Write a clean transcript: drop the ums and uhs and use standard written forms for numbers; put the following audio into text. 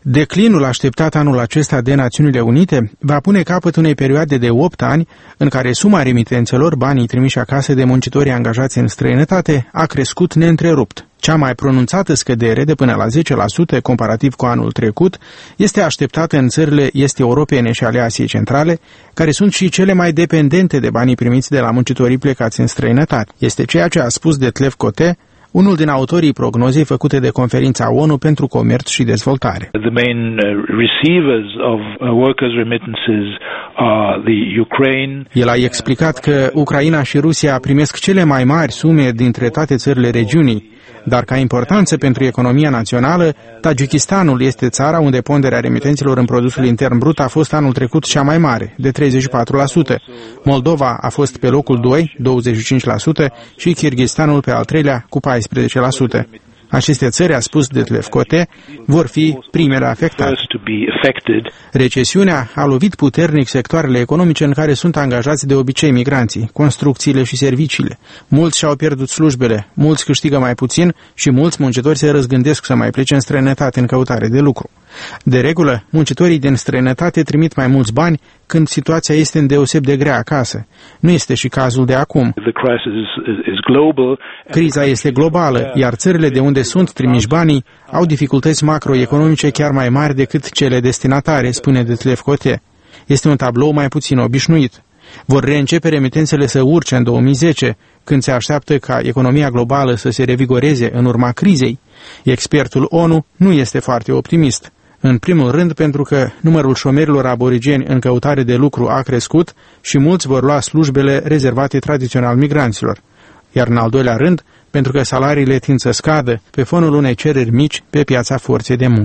Declinul așteptat anul acesta de Națiunile Unite va pune capăt unei perioade de 8 ani în care suma remitențelor, banii trimiși acasă de muncitorii angajați în străinătate, a crescut neîntrerupt. Cea mai pronunțată scădere de până la 10% comparativ cu anul trecut este așteptată în țările est-europene și ale Asiei Centrale, care sunt și cele mai dependente de banii primiți de la muncitorii plecați în străinătate. Este ceea ce a spus Detlef Cote, unul din autorii prognozei făcute de Conferința ONU pentru Comerț și Dezvoltare. The main receivers of workers' remittances are the Ukraine. El a explicat că Ucraina și Rusia primesc cele mai mari sume dintre toate țările regiunii, dar ca importanță pentru economia națională, Tajikistanul este țara unde ponderea remitențelor în produsul intern brut a fost anul trecut cea mai mare, de 34%. Moldova a fost pe locul 2, 25%, și Kyrgyzstanul pe al treilea, cu 14%. Aceste țări, a spus Detlef Cote, vor fi primele afectate. Recesiunea a lovit puternic sectoarele economice în care sunt angajați de obicei migranții, construcțiile și serviciile. Mulți și-au pierdut slujbele, mulți câștigă mai puțin și mulți muncitori se răzgândesc să mai plece în străinătate în căutare de lucru. De regulă, muncitorii din străinătate trimit mai mulți bani când situația este îndeoseb de grea acasă. Nu este și cazul de acum. Criza este globală, iar țările de unde sunt trimiși banii au dificultăți macroeconomice chiar mai mari decât cele destinatare, spune Detlef Cote. Este un tablou mai puțin obișnuit. Vor reîncepe remitențele să urce în 2010, când se așteaptă ca economia globală să se revigoreze în urma crizei. Expertul ONU nu este foarte optimist. În primul rând pentru că numărul șomerilor aborigeni în căutare de lucru a crescut și mulți vor lua slujbele rezervate tradițional migranților. Iar în al doilea rând, pentru că salariile tind să scadă pe fonul unei cereri mici pe piața forței de muncă.